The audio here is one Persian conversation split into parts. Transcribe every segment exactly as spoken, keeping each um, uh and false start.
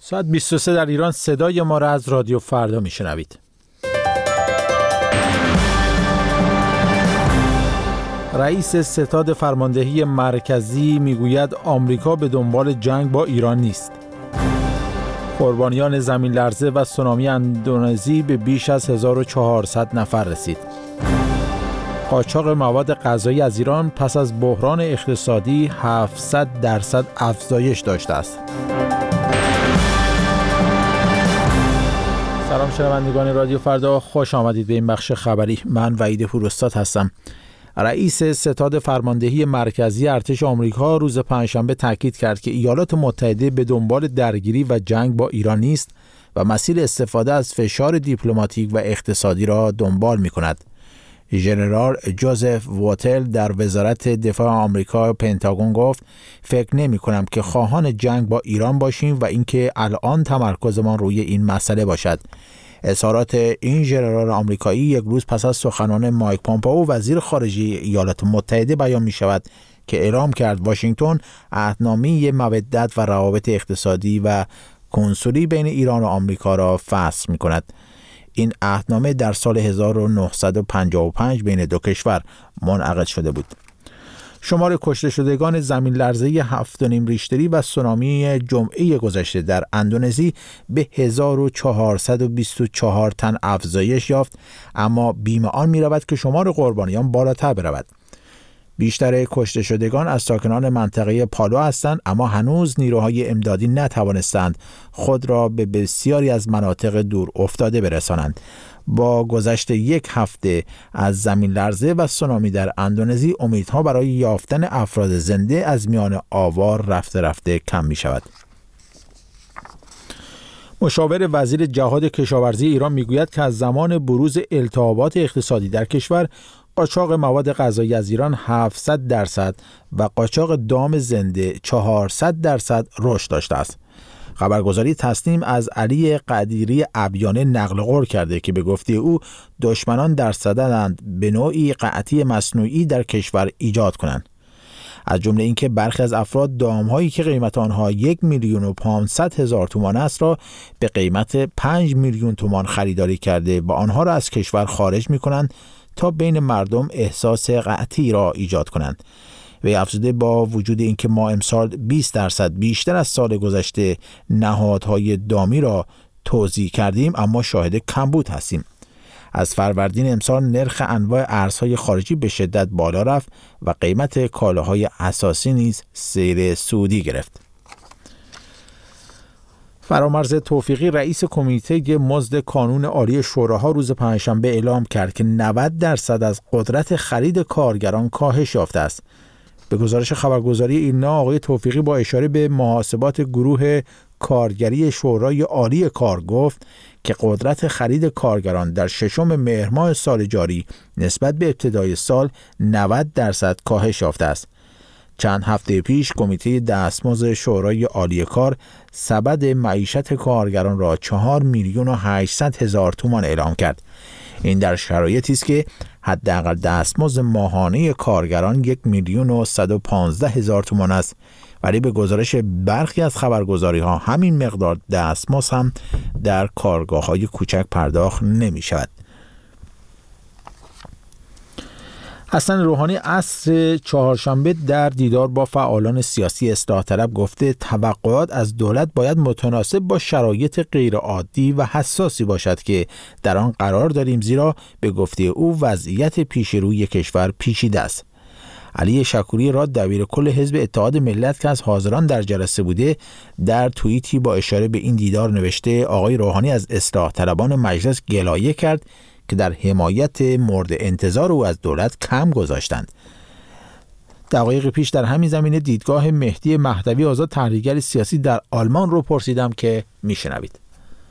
ساعت بیست و سه در ایران. صدای ما را از رادیو فردا میشنوید. رئیس ستاد فرماندهی مرکزی میگوید آمریکا به دنبال جنگ با ایران نیست. قربانیان زمین لرزه و سونامی اندونزی به بیش از هزار و چهارصد نفر رسید. قاچاق مواد غذایی از ایران پس از بحران اقتصادی هفتصد درصد افزایش داشته است. سلام شنوندگان رادیو فردا، خوش آمدید به این بخش خبری. من وحید پوراستاد هستم. رئیس ستاد فرماندهی مرکزی ارتش آمریکا روز پنجشنبه تاکید کرد که ایالات متحده به دنبال درگیری و جنگ با ایران نیست و مسیر استفاده از فشار دیپلماتیک و اقتصادی را دنبال می‌کند. ژنرال جوزف واتل در وزارت دفاع آمریکا پنتاگون گفت فکر نمی‌کنم که خواهان جنگ با ایران باشیم و اینکه الان تمرکزمان روی این مسئله باشد. اظهارات این ژنرال آمریکایی یک روز پس از سخنان مایک پامپئو وزیر خارجه ایالات متحده بیان می‌شود که اعلام کرد واشنگتن عهدنامه مودت و روابط اقتصادی و کنسولی بین ایران و آمریکا را فسخ می‌کند. این عهدنامه در سال هزار و نهصد و پنجاه و پنج بین دو کشور منعقد شده بود. شمار کشته شدگان زمین لرزه هفت و نیم ریشتری و سونامی جمعه گذشته در اندونزی به هزار و چهارصد و بیست و چهار تن افزایش یافت، اما بیمه آن می رود که شمار قربانیان بالاتر برود. بیشتر کشته شدگان از ساکنان منطقه پالو هستند، اما هنوز نیروهای امدادی نتوانستند خود را به بسیاری از مناطق دور افتاده برسانند. با گذشت یک هفته از زمین لرزه و سونامی در اندونزی امیدها برای یافتن افراد زنده از میان آوار رفته رفته کم می شود. مشاور وزیر جهاد کشاورزی ایران میگوید که از زمان بروز التهابات اقتصادی در کشور قاچاق مواد غذایی از ایران هفتصد درصد و قاچاق دام زنده چهارصد درصد رشد داشته است. خبرگزاری تسنیم از علی قدیری ابیانه نقل قول کرده که به گفته او دشمنان در صددند به نوعی قحطی مصنوعی در کشور ایجاد کنند. از جمله اینکه برخی از افراد دام‌هایی که قیمت آنها یک میلیون و پانصد هزار تومان است را به قیمت پنج میلیون تومان خریداری کرده و آنها را از کشور خارج می‌کنند تا بین مردم احساس قحطی را ایجاد کنند. و افزوده با وجود اینکه ما امسال بیست درصد بیشتر از سال گذشته نهادهای دامی را توزیع کردیم، اما شاهد کمبود هستیم. از فروردین امسال نرخ انواع ارزهای خارجی به شدت بالا رفت و قیمت کالاهای اساسی نیز سیر صعودی گرفت. فرامرز توفیقی رئیس کمیته مزد کانون عالی شوراها روز پنجشنبه اعلام کرد که نود درصد از قدرت خرید کارگران کاهش یافته است. به گزارش خبرگزاری ایرنا آقای توفیقی با اشاره به محاسبات گروه کارگری شورای عالی کار گفت که قدرت خرید کارگران در ششم مهر ماه سال جاری نسبت به ابتدای سال نود درصد کاهش یافته است. چند هفته پیش کمیته دستمزد شورای عالی کار سبد معیشت کارگران را چهار میلیون و هشتصد هزار تومان اعلام کرد. این در شرایطی است که حداقل دستمزد ماهانه کارگران یک میلیون و صد و پانزده هزار تومان است، ولی به گزارش برخی از خبرگزاری ها همین مقدار دستمزد هم در کارگاه های کوچک پرداخت نمی شود. حسن روحانی عصر چهارشنبه در دیدار با فعالان سیاسی اصلاح طلب گفته توقعات از دولت باید متناسب با شرایط غیرعادی و حساسی باشد که در آن قرار داریم، زیرا به گفته او وضعیت پیش روی کشور پیچیده است. علی شکوری را دبیر کل حزب اتحاد ملت که از حاضران در جلسه بوده در توییتی با اشاره به این دیدار نوشته آقای روحانی از اصلاح طلبان مجلس گلایه کرد که در حمایت مورد انتظار او از دولت کم گذاشتند. دقایق پیش در همین زمینه دیدگاه مهدی مهدوی آزاد تحلیلگر سیاسی در آلمان رو پرسیدم که میشنوید.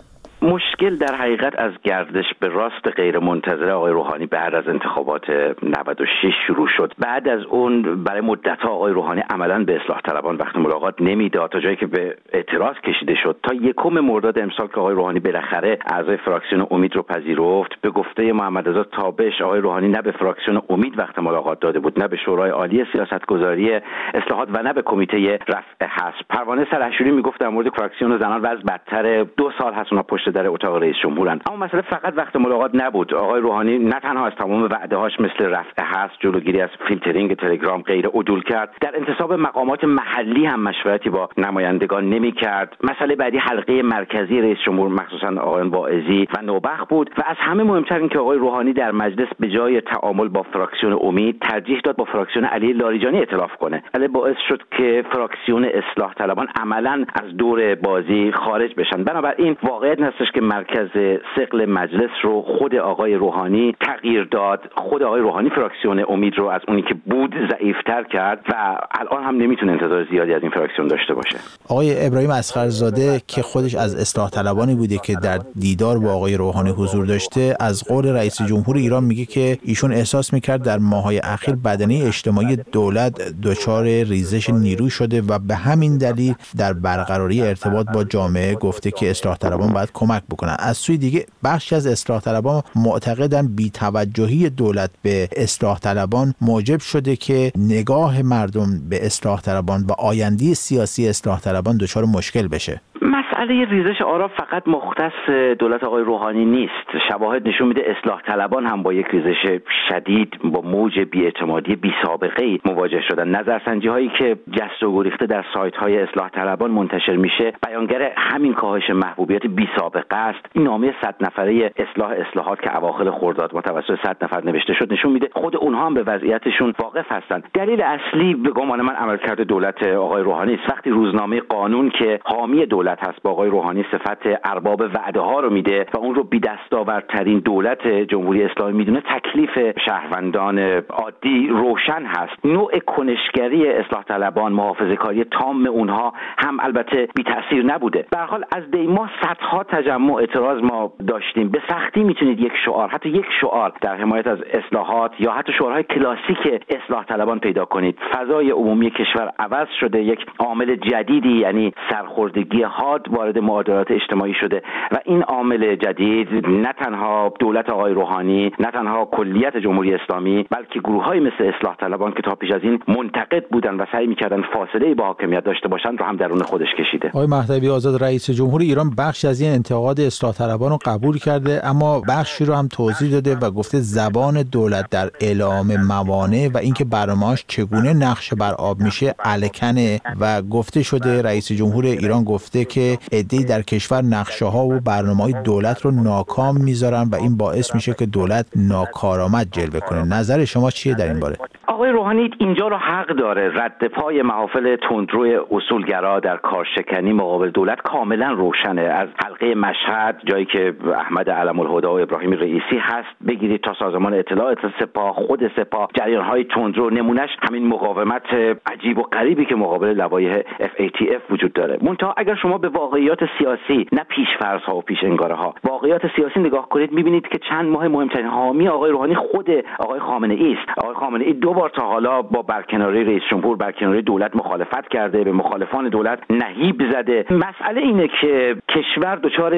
مشکل در حقیقت از گردش به راست غیر منتظره آقای روحانی بعد از انتخابات نود و شش شروع شد. بعد از اون برای مدت‌ها آقای روحانی عملاً به اصلاح طلبان وقت ملاقات نمیداد، تا جایی که به اعتراض کشیده شد. تا یکم مرداد امسال که آقای روحانی بالاخره اعضای فراکسیون امید رو پذیرفت، به گفته محمد رضا تابش آقای روحانی نه به فراکسیون امید وقت ملاقات داده بود، نه به شورای عالی سیاستگذاری اصلاحات و نه به کمیته رفع حزب. پروانه سرحشوری میگفت در مورد فراکسیون زنان وضع بدتر، دو سال هست اونا پشت در اتاق رئیس جمهورن. اما مسئله فقط وقت ملاقات نبود. آقای روحانی نه تنها از تمام وعده‌هاش مثل رفع حزب، جلوگیری از فیلترینگ تلگرام غیر عدول کرد، در انتصاب مقامات محلی هم مشورتی با نمایندگان نمی‌کرد. مسئله بعدی حلقه مرکزی رئیس جمهور مخصوصا آقای واعظی و نوبخت بود و از همه مهمتر این که آقای روحانی در مجلس به جای تعامل با فراکسیون امید ترجیح داد با فراکسیون علی لاریجانی ائتلاف کنه. علی باعث شد که فراکسیون اصلاح طلبان عملاً از دور بازی خارج بشن. بنابراین واقعیت هستش که مرکز ثقل مجلس رو خود آقای روحانی تغییر داد. خود آقای روحانی فراکسیون امید رو از اونی که بود ضعیف‌تر کرد و الان هم نمیتونه انتظار زیادی از این فراکسیون داشته باشه. آقای ابراهیم اصغرزاده که خودش از اصلاح طلبانی بوده که در دیدار با آقای روحانی حضور داشته، از قول رئیس جمهور ایران میگه که ایشون احساس میکرد در ماه‌های اخیر بدنه اجتماعی دولت دچار ریزش نیرو شده و به همین دلیل در برقراری ارتباط با جامعه گفته که اصلاح طلبان باید کمک بکنن. از سوی دیگه بخشی از اصلاح طلبان معتقدن بی‌توجهی دولت به اصلاح طلبان موجب شده که نگاه مردم به اصلاح طلبان و آینده سیاسی اصلاح طلبان دچار مشکل بشه. مسئله ریزش آرا فقط مختص دولت آقای روحانی نیست. شواهد نشون میده اصلاح طلبان هم با یک ریزش شدید با موج بی‌اعتمادی بی‌سابقه‌ای مواجه شدن. نظرسنجی هایی که جست و گریخته در سایت های اصلاح طلبان منتشر میشه بیانگر همین کاهش محبوبیت بی‌سابقه است. این نامه صد نفره اصلاح اصلاحات که اواخر خرداد توسط صد نفر نوشته شد نشون میده خود اونها هم به وضعیتشون واقف هستند. دلیل اصلی به گمان من عملکرد دولت آقای روحانی است. وقتی روزنامه قانون که حامی دولت هست با آقای روحانی صفت ارباب وعده ها رو میده و اون رو بی دستاوردترین دولت جمهوری اسلامی میدونه، تکلیف شهروندان عادی روشن هست. نوع کنشگری اصلاح طلبان، محافظه‌کاری تام اونها هم البته بی تأثیر نبوده. به هر حال از دیما صدها تجمع اعتراض ما داشتیم. به سختی میتونید یک شعار، حتی یک شعار در حمایت از اصلاحات یا حتی شعارهای کلاسیک اصلاح طلبان پیدا کنید. فضای عمومی کشور عوض شده، یک عامل جدیدی یعنی سرخوردگی حاد وارد معادلات اجتماعی شده و این عامل جدید نه تنها دولت آقای روحانی، نه تنها کلیت جمهوری اسلامی، بلکه گروه‌های مثل اصلاح طلبان که تا پیش از این منتقد بودن و سعی می‌کردن فاصله با حاکمیت داشته باشن رو هم درون خودش کشیده. آقای مهدوی آزاد رئیس جمهور ایران بخش از این انتقاد اصلاح طلبان رو قبول کرده، اما بخشی رو هم توضیح داده و گفته زبان دولت در اعلام موانع و اینکه برنامه‌اش چگونه نقش بر آب میشه الکنه و گفته شده رئیس جمهور ایران گفته که عده‌ای در کشور نقشه‌ها و برنامه‌های دولت رو ناکام میذارن و این باعث میشه که دولت ناکارآمد جلوه کنه. نظر شما چیه در این باره؟ آقای روحانی اینجا رو حق داره. رد پای محافل تندروی اصولگرا در کارشکنی مقابل دولت کاملا روشنه. از حلقه مشهد، جایی که احمد علم‌الهدی و ابراهیم رئیسی هست، بگیرید تا سازمان اطلاعات سپاه، خود سپاه، جریان‌های تندرو، نمونهش همین مقاومت عجیب و غریبی که مقابل لوایح اف ای تی اف وجود داره. منتها اگر شما به واقعیات سیاسی، نه پیش‌فرض‌ها و پیش‌انگاره‌ها، واقعیات سیاسی نگاه کنید، می‌بینید که چند ماه مهمترین حامی آقای روحانی خود آقای خامنه‌ای است. آقای خامنه‌ای دو بار تا حالا با برکناری رئیس جمهور، برکناری دولت مخالفت کرده، به مخالفان دولت نهیب زده. مسئله اینه که کشور دچار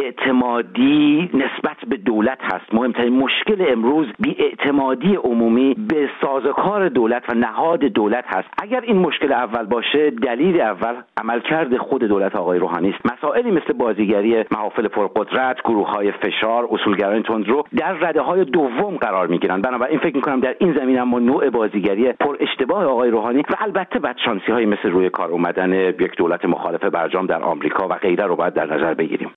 بی‌اعتمادی نسبت به دولت هست. مهمترین مشکل امروز بی‌اعتمادی عمومی به سازوکار دولت و نهاد دولت هست. اگر این مشکل اول باشه، دلیل اول عملکرد خود دولت آقای روحانی است. مسائلی مثل بازیگری محافل پرقدرت، گروه‌های فشار، اصولگرایان تندرو در رده‌های دوم قرار می‌گیرند. بنابراین فکر می‌کنم در این زمینه ما نوع بازیگری پر اشتباه آقای روحانی و البته بدشانسی‌هایی مثل روی کار اومدن یک دولت مخالف برجام در آمریکا و غیره رو باید در نظر بگیریم.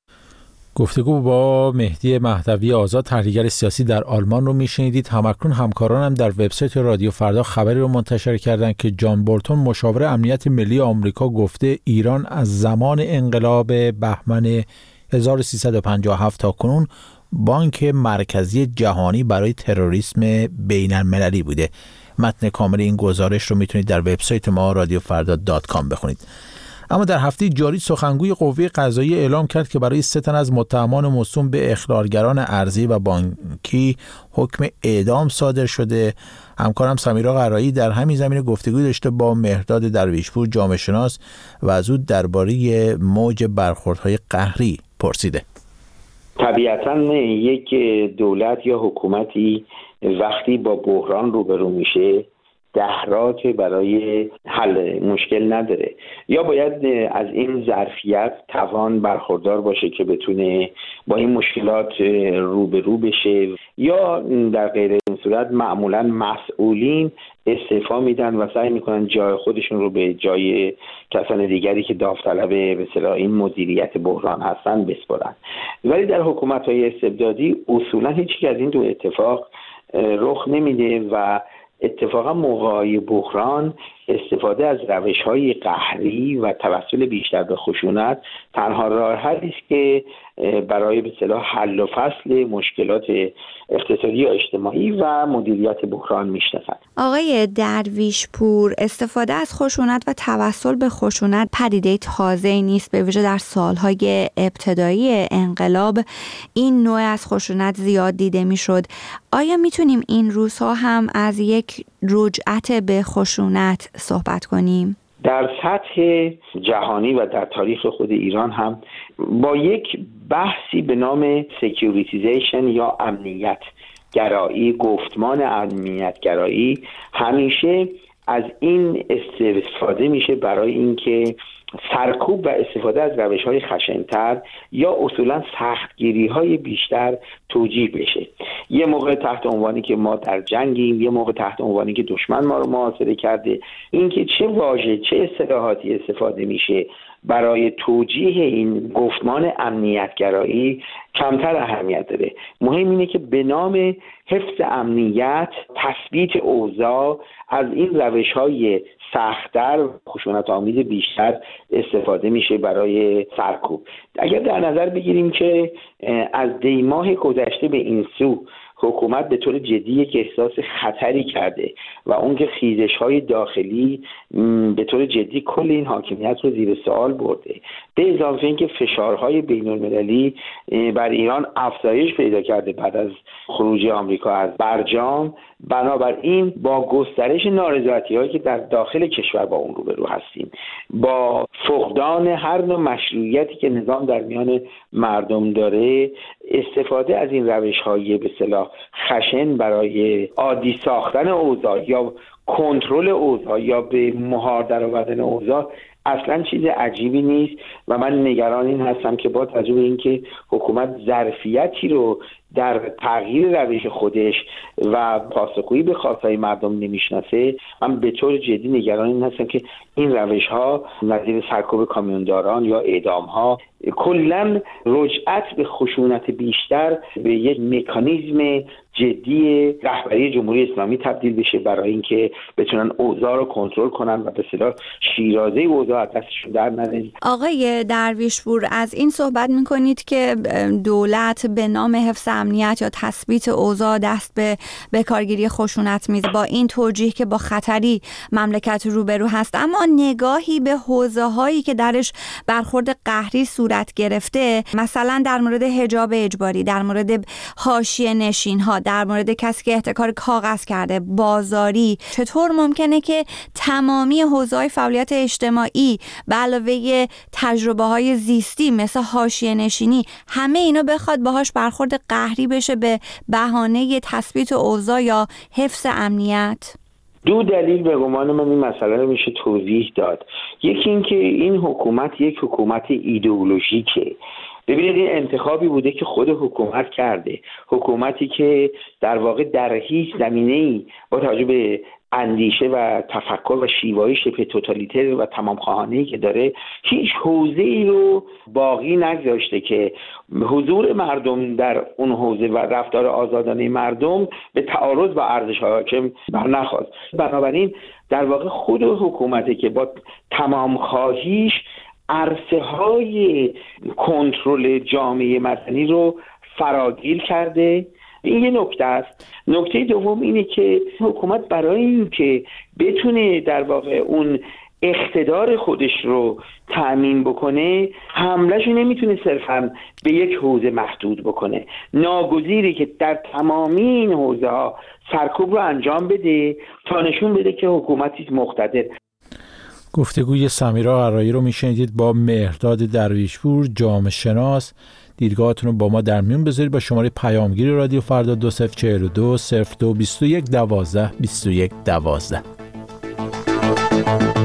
گفتگو با مهدی مهدوی آزاد، تحلیلگر سیاسی در آلمان رو میشنیدید. همکنون همکارانم در وبسایت رادیو فردا خبری رو منتشر کردند که جان بولتون مشاور امنیت ملی آمریکا گفته ایران از زمان انقلاب بهمن هزار و سیصد و پنجاه و هفت تا کنون بانک مرکزی جهانی برای تروریسم بین المللی بوده. متن کامل این گزارش رو میتونید در وبسایت ما رادیو فردا دات کام بخونید. اما در هفته جاری سخنگوی قوه قضاییه اعلام کرد که برای سه تن از متهمان موسوم به اخلالگران ارضی و بانکی حکم اعدام صادر شده. همکارم سمیرا قرایی در همین زمینه گفتگو داشته با مهرداد درویشپور جامعه شناس و از او درباره موج برخوردهای قهری پرسیده. طبیعتاً یک دولت یا حکومتی وقتی با بحران روبرو میشه دهرات برای حل مشکل نداره، یا باید از این ظرفیت توان برخوردار باشه که بتونه با این مشکلات روبرو بشه، یا در غیر این صورت معمولاً مسئولین استعفا میدن و سعی میکنن جای خودشون رو به جای کسان دیگری که داوطلب به اصطلاح این مدیریت بحران هستن بسپارن. ولی در حکومت‌های استبدادی اصولاً هیچ از این دو اتفاق رخ نمیده و اتفاقا موقعی بحران استفاده از روش‌های قهری و توسل بیشتر به خشونت تنها راه حلی است که برای به اصطلاح حل و فصل مشکلات اقتصادی یا اجتماعی و مدیریت بحران میشناسند. آقای درویشپور، استفاده از خشونت و توسل به خشونت پدیده تازه‌ای نیست. به ویژه در سالهای ابتدایی انقلاب این نوع از خشونت زیاد دیده میشد. آیا میتونیم این روزها هم از یک رجعت به خشونت صحبت کنیم؟ در سطح جهانی و در تاریخ خود ایران هم با یک بحثی به نام سکیوریتیزیشن یا امنیت گرایی، گفتمان امنیت گرایی، همیشه از این استفاده میشه برای اینکه سرکوب و استفاده از روش‌های خشن‌تر یا اصولاً سختگیری‌های بیشتر توجیه بشه. یه موقع تحت عنوانی که ما در جنگیم، یه موقع تحت عنوانی که دشمن ما رو محاصره کرده. اینکه چه واژه چه اصطلاحاتی استفاده میشه برای توجیه این گفتمان امنیتگرایی کمتر اهمیت داره. مهم اینه که به نام حفظ امنیت، تثبیت اوضاع از این روش‌های سخت‌تر، خشونت‌آمیز بیشتر استفاده میشه برای سرکوب. اگر در نظر بگیریم که از دی ماه گذشته به این سو حکومت به طور جدی یک احساس خطری کرده و اون که خیزش‌های داخلی به طور جدی کل این حاکمیت رو زیر سوال برده، به اضافه اینکه فشارهای بین‌المللی بر ایران افزایش پیدا کرده بعد از خروج آمریکا از برجام، بنابراین با گسترش نارضایتی‌هایی که در داخل کشور با اون روبرو هستیم، با فقدان هر نوع مشروعیتی که نظام در میان مردم داره، استفاده از این روش‌های به اصطلاح خشن برای عادی ساختن اوضاع یا کنترل اوضاع یا به مهار درآوردن اوضاع اصلا چیز عجیبی نیست و من نگران این هستم که با توجه به اینکه حکومت ظرفیتی رو در تغییر روش خودش و پاسخگویی به خواستهای مردم نمیشناسه، من به طور جدی نگران این هستم که این روش‌ها نظیر سرکوب کامیونداران یا اعدام‌ها کلاً رجعت به خشونت بیشتر به یک مکانیزم جدی رهبری جمهوری اسلامی تبدیل بشه برای اینکه بتونن اوضاع رو کنترل کنن و به اصطلاح شیرازه اوضاع از دستشون در نره. آقای درویشپور، از این صحبت میکنید که دولت به نام حفظ امنیت یا تثبیت اوضاع دست به به کارگیری خشونت میزه، با این توجیه که با خطری مملکت روبرو هست، اما نگاهی به حوزه هایی که درش برخورد قهری صورت گرفته، مثلا در مورد حجاب اجباری، در مورد حاشیه نشین ها، در مورد کسی که احتکار کاغذ کرده، بازاری، چطور ممکنه که تمامی حوزه‌های فعالیت اجتماعی به علاوه تجربه های زیستی مثل حاشیه نشینی، همه اینا بخواد باهاش برخورد قهری بشه به بهانه تثبیت اوضاع یا حفظ امنیت؟ دو دلیل به گمان من این مسئله رو میشه توضیح داد. یکی این که این حکومت یک حکومت ایدئولوژیکه. ببینید این انتخابی بوده که خود حکومت کرده، حکومتی که در واقع در هیچ زمینه‌ای با توجه به اندیشه و تفکر و شیوه‌های شبه توتالیتر و تمام خواهانه‌ای که داره هیچ حوزه‌ای رو باقی نگذاشته که حضور مردم در اون حوزه و رفتار آزادانه مردم به تعارض با ارزش‌های حاکم برنخواست. بنابراین در واقع خود حکومتی که با تمام خواهیش عرصه‌های کنترل جامعه مدنی رو فراگیر کرده. این یه نکته است. نکته دوم اینه که حکومت برای اینکه بتونه در واقع اون اقتدار خودش رو تأمین بکنه، حملهش رو نمیتونه صرفاً به یک حوزه محدود بکنه، ناگزیری که در تمامی این حوزه ها سرکوب رو انجام بده تا نشون بده که حکومتی مقتدر. گفتگوی سمیرا عرایی رو میشنیدید با مهرداد درویشپور، جامعه شناس. دیدگاهاتون رو با ما در میون بذارید با شماره پیامگیر رادیو فردا دو صفر چهل و دو صفر دو بیست و یک دوازده بیست و یک دوازده.